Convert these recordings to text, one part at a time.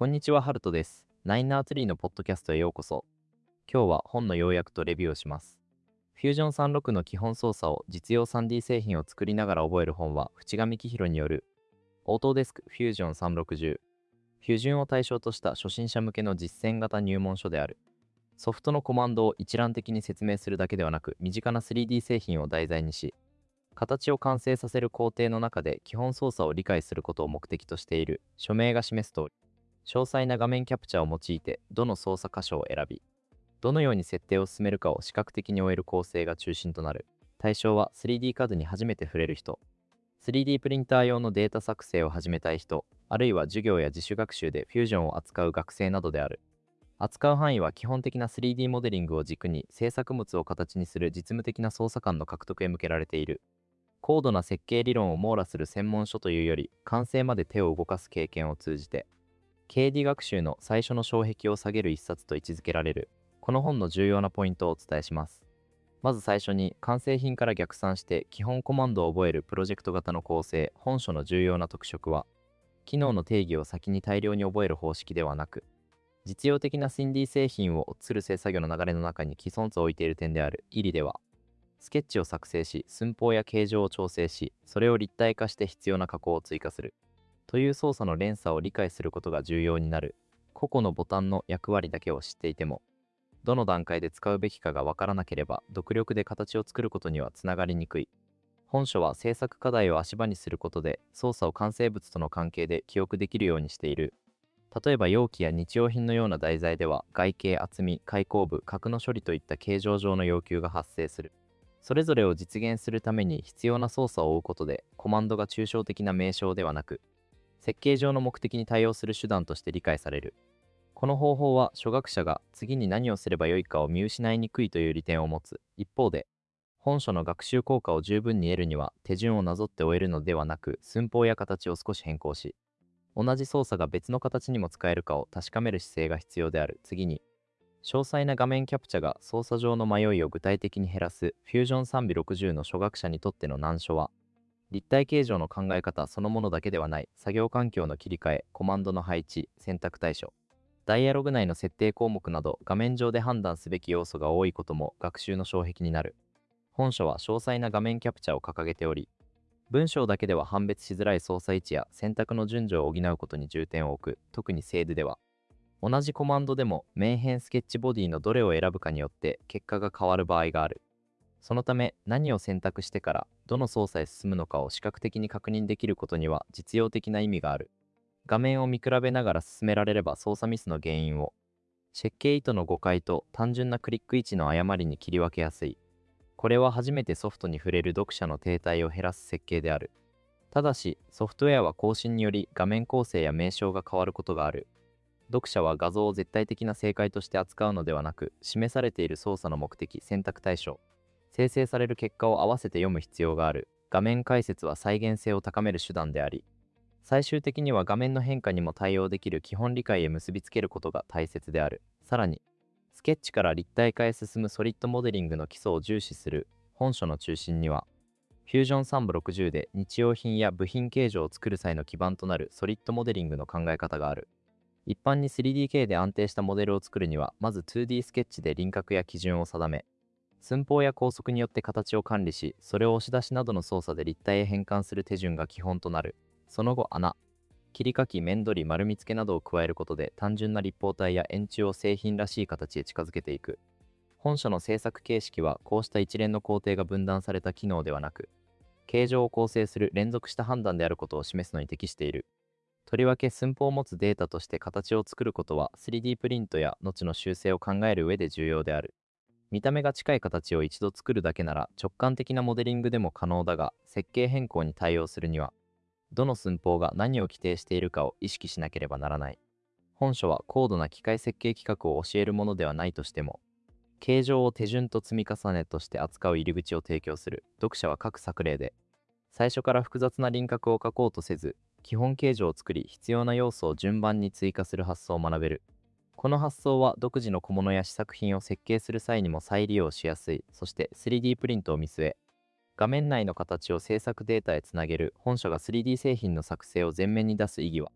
こんにちは、ハルトです。ナインナーツリーのポッドキャストへようこそ。今日は本の要約とレビューをします。フュージョン36の基本操作を実用 3D 製品を作りながら覚える本は、淵上紀弘によるオートデスクフュージョン360。標準を対象とした初心者向けの実践型入門書である。ソフトのコマンドを一覧的に説明するだけではなく、身近な 3D 製品を題材にし、形を完成させる工程の中で基本操作を理解することを目的としている。署名が示す通り、詳細な画面キャプチャーを用いてどの操作箇所を選び、どのように設定を進めるかを視覚的に終える構成が中心となる。対象は 3D カードに初めて触れる人、3D プリンター用のデータ作成を始めたい人、あるいは授業や自主学習でフュージョンを扱う学生などである。扱う範囲は基本的な 3D モデリングを軸に制作物を形にする実務的な操作感の獲得へ向けられている。高度な設計理論を網羅する専門書というより、完成まで手を動かす経験を通じて、経理学習の最初の障壁を下げる一冊と位置づけられる。この本の重要なポイントをお伝えします。まず最初に、完成品から逆算して基本コマンドを覚えるプロジェクト型の構成。本書の重要な特色は、機能の定義を先に大量に覚える方式ではなく、実用的な 3D 製品を作る製作業の流れの中に既存図を置いている点である。イリでは、スケッチを作成し、寸法や形状を調整し、それを立体化して必要な加工を追加する。という操作の連鎖を理解することが重要になる。個々のボタンの役割だけを知っていても、どの段階で使うべきかがわからなければ、独力で形を作ることにはつながりにくい。本書は制作課題を足場にすることで、操作を完成物との関係で記憶できるようにしている。例えば容器や日用品のような題材では、外形、厚み、開口部、角の処理といった形状上の要求が発生する。それぞれを実現するために必要な操作を追うことで、コマンドが抽象的な名称ではなく、設計上の目的に対応する手段として理解される。この方法は初学者が次に何をすればよいかを見失いにくいという利点を持つ。一方で、本書の学習効果を十分に得るには手順をなぞって終えるのではなく、寸法や形を少し変更し、同じ操作が別の形にも使えるかを確かめる姿勢が必要である。次に、詳細な画面キャプチャが操作上の迷いを具体的に減らす。フュージョン360の初学者にとっての難所は、立体形状の考え方そのものだけではない。作業環境の切り替え、コマンドの配置、選択対象、ダイアログ内の設定項目など画面上で判断すべき要素が多いことも学習の障壁になる。本書は詳細な画面キャプチャを掲げており、文章だけでは判別しづらい操作位置や選択の順序を補うことに重点を置く。特に精度では、同じコマンドでもメンヘンスケッチボディのどれを選ぶかによって結果が変わる場合がある。そのため、何を選択してからどの操作へ進むのかを視覚的に確認できることには実用的な意味がある。画面を見比べながら進められれば操作ミスの原因を、設計意図の誤解と単純なクリック位置の誤りに切り分けやすい。これは初めてソフトに触れる読者の停滞を減らす設計である。ただし、ソフトウェアは更新により画面構成や名称が変わることがある。読者は画像を絶対的な正解として扱うのではなく、示されている操作の目的、選択対象、生成される結果を合わせて読む必要がある。画面解説は再現性を高める手段であり、最終的には画面の変化にも対応できる基本理解へ結びつけることが大切である。さらに、スケッチから立体化へ進むソリッドモデリングの基礎を重視する。本書の中心には、フュージョン360で日用品や部品形状を作る際の基盤となるソリッドモデリングの考え方がある。一般に 3DK で安定したモデルを作るには、まず 2D スケッチで輪郭や基準を定め、寸法や高速によって形を管理し、それを押し出しなどの操作で立体へ変換する手順が基本となる。その後、穴、切り欠き、面取り、丸み付けなどを加えることで、単純な立方体や円柱を製品らしい形へ近づけていく。本書の制作形式は、こうした一連の工程が分断された機能ではなく、形状を構成する連続した判断であることを示すのに適している。とりわけ寸法を持つデータとして形を作ることは 3D プリントや後の修正を考える上で重要である。見た目が近い形を一度作るだけなら直感的なモデリングでも可能だが、設計変更に対応するには、どの寸法が何を規定しているかを意識しなければならない。本書は高度な機械設計規格を教えるものではないとしても、形状を手順と積み重ねとして扱う入り口を提供する。読者は各作例で、最初から複雑な輪郭を描こうとせず、基本形状を作り必要な要素を順番に追加する発想を学べる。この発想は独自の小物や試作品を設計する際にも再利用しやすい。そして 3D プリントを見据え、画面内の形を制作データへつなげる。本書が 3D 製品の作成を前面に出す意義は、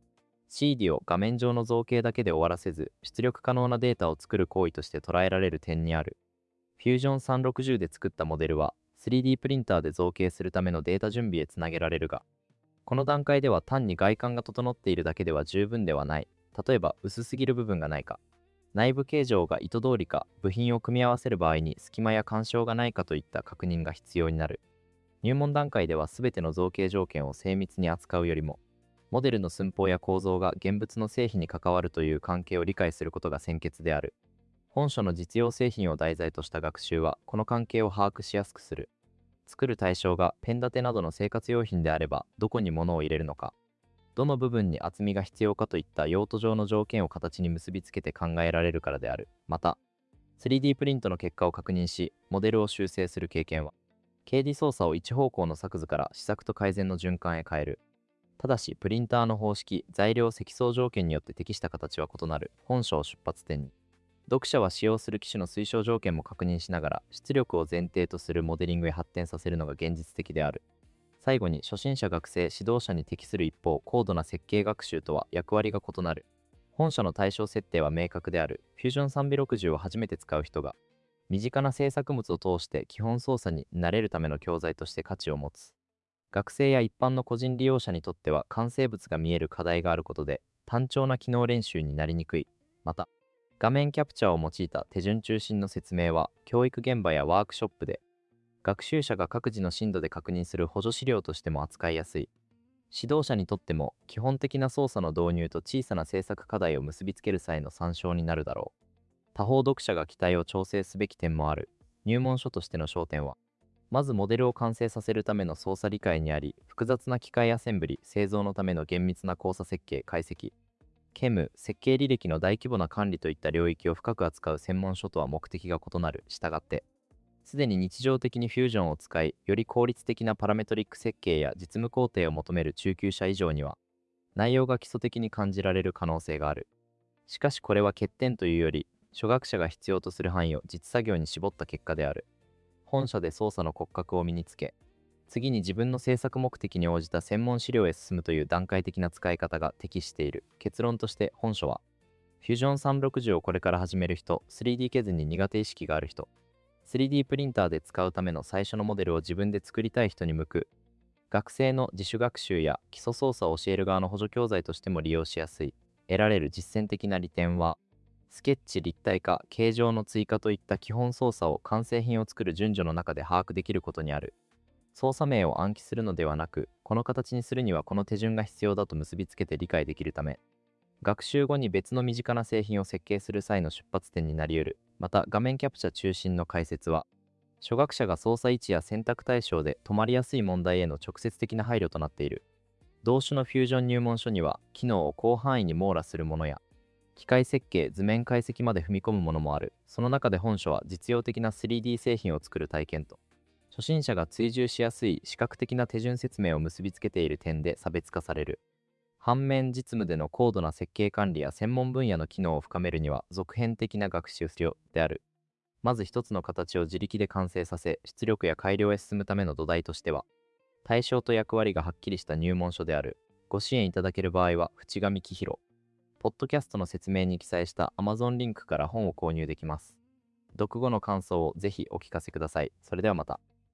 CD を画面上の造形だけで終わらせず、出力可能なデータを作る行為として捉えられる点にある。Fusion 360で作ったモデルは、3D プリンターで造形するためのデータ準備へつなげられるが、この段階では単に外観が整っているだけでは十分ではない。例えば、薄すぎる部分がないか、内部形状が意図通りか、部品を組み合わせる場合に隙間や干渉がないかといった確認が必要になる。入門段階では全ての造形条件を精密に扱うよりも、モデルの寸法や構造が現物の製品に関わるという関係を理解することが先決である。本書の実用製品を題材とした学習は、この関係を把握しやすくする。作る対象がペン立てなどの生活用品であれば、どこに物を入れるのか、どの部分に厚みが必要かといった用途上の条件を形に結びつけて考えられるからである。また、3D プリントの結果を確認し、モデルを修正する経験は、経理操作を一方向の作図から試作と改善の循環へ変える。ただし、プリンターの方式、材料、積層条件によって適した形は異なる。本書を出発点に、読者は使用する機種の推奨条件も確認しながら、出力を前提とするモデリングへ発展させるのが現実的である。最後に、初心者学生指導者に適する一方、高度な設計学習とは役割が異なる。本書の対象設定は明確である。Fusion 360を初めて使う人が、身近な制作物を通して基本操作に慣れるための教材として価値を持つ。学生や一般の個人利用者にとっては完成物が見える課題があることで、単調な機能練習になりにくい。また、画面キャプチャーを用いた手順中心の説明は、教育現場やワークショップで、学習者が各自の進度で確認する補助資料としても扱いやすい。指導者にとっても、基本的な操作の導入と小さな制作課題を結びつける際の参照になるだろう。他方読者が期待を調整すべき点もある。入門書としての焦点は、まずモデルを完成させるための操作理解にあり、複雑な機械アセンブリ、製造のための厳密な交差設計、解析、兼務、設計履歴の大規模な管理といった領域を深く扱う専門書とは目的が異なる。したがって、すでに日常的にフュージョンを使い、より効率的なパラメトリック設計や実務工程を求める中級者以上には、内容が基礎的に感じられる可能性がある。しかしこれは欠点というより、初学者が必要とする範囲を実作業に絞った結果である。本書で操作の骨格を身につけ、次に自分の制作目的に応じた専門資料へ進むという段階的な使い方が適している。結論として本書は、Fusion 360をこれから始める人、3D ケズに苦手意識がある人、3D プリンターで使うための最初のモデルを自分で作りたい人に向く、学生の自主学習や基礎操作を教える側の補助教材としても利用しやすい。得られる実践的な利点は、スケッチ、立体化、形状の追加といった基本操作を完成品を作る順序の中で把握できることにある。操作名を暗記するのではなく、この形にするにはこの手順が必要だと結びつけて理解できるため、学習後に別の身近な製品を設計する際の出発点になり得る。また、画面キャプチャ中心の解説は、初学者が操作位置や選択対象で止まりやすい問題への直接的な配慮となっている。同種のフュージョン入門書には、機能を広範囲に網羅するものや、機械設計、図面解析まで踏み込むものもある。その中で本書は実用的な 3D 製品を作る体験と、初心者が追従しやすい視覚的な手順説明を結びつけている点で差別化される。反面、実務での高度な設計管理や専門分野の機能を深めるには続編的な学習必要である。まず一つの形を自力で完成させ、出力や改良へ進むための土台としては、対象と役割がはっきりした入門書である。ご支援いただける場合は、淵上紀弘。ポッドキャストの説明に記載した Amazon リンクから本を購入できます。読後の感想をぜひお聞かせください。それではまた。